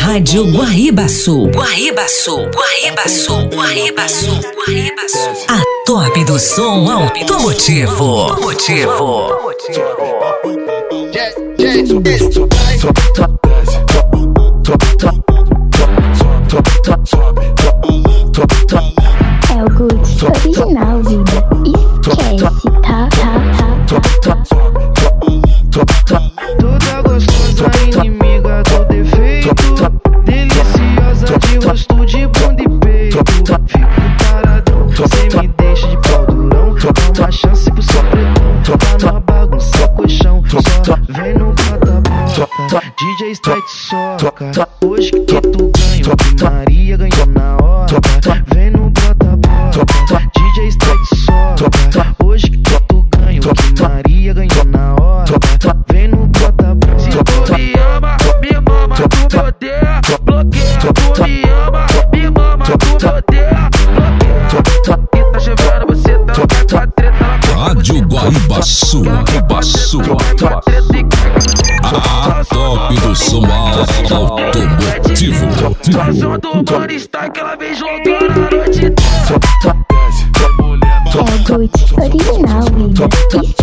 Rádio Guaíba-Sul. Guaíba-Sul, Guaíba-Sul, Guaíba-Sul, Guaíba-Sul. A top do som automotivo. É o Gucci original, vida. Esquece, tá. Toda gostosa, inimiga do defeito, deliciosa de rosto, de bunda e peito. Fico paradão, cê me deixa de pau durão. Dá uma chance pro seu pretão, tá numa bagunça, colchão. Só vem no bota-bota, DJ Strike soca. Hoje que tu ganhou, que Maria ganhou na hora. Vem no bota-bota, DJ Strike soca. Hoje que tu ganhou, que Maria ganhou na hora. Vem no bota-bota. Se tu me ama, me mama, tu me odeia, bloqueia. Tu me ama, me mama, tu me odeia, bloqueia. E tá chovendo, você tá com a treta na boca. Rádio Guaíba-Sul. A top do som automotivo. Som do Mano Stark, ela vem jogando a noite. É o Gucci original, vida.